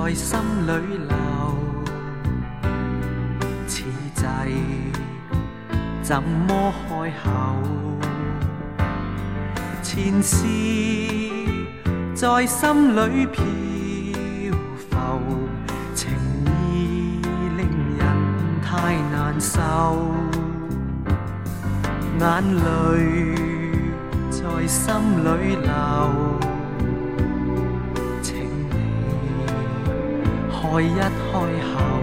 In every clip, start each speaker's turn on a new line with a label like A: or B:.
A: 在心里留，此际怎麼開口？前事在心裏漂浮，情意令人太難受，眼淚在心裏流，請你開一開口，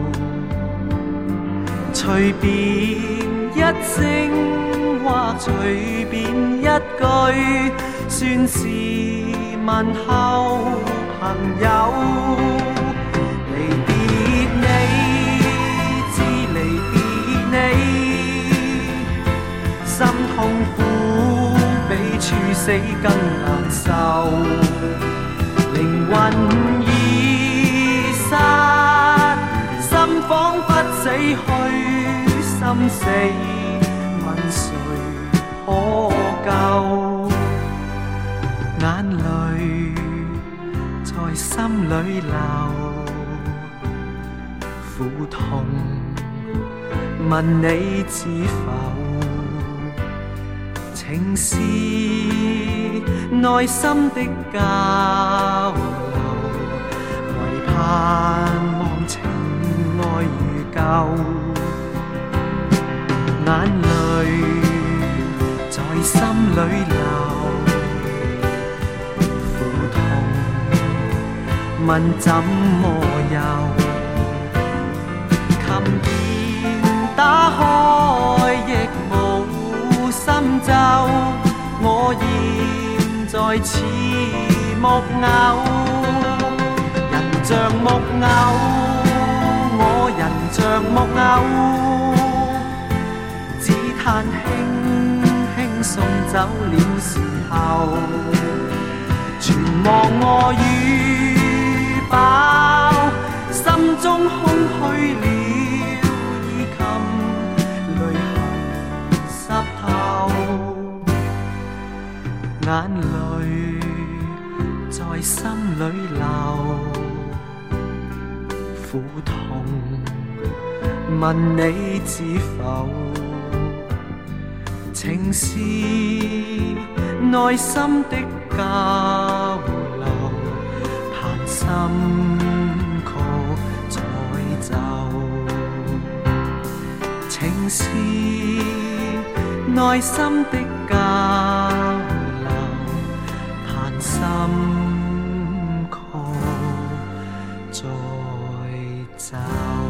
A: 隨便一聲或隨便一句，算是問候朋友。離別你，知離別你，心痛苦比處死更難受，靈魂已失，心彷彿死去，心死問誰可救？眼淚在心裏流，苦痛問你知否？情是內心的交流，唯盼望情愛如舊，眼淚在心裏流，苦痛問怎麼休？琴鍵打開亦無心奏，我現在似木偶，人像木偶，我人像木偶，只嘆輕輕送走了時候，全忘我與飽，心中空虛了，已禁淚痕濕透，眼淚在心裏流，苦痛問你知否？情是內心的交流，盼心曲再奏。情是內心的交流，盼心曲再奏。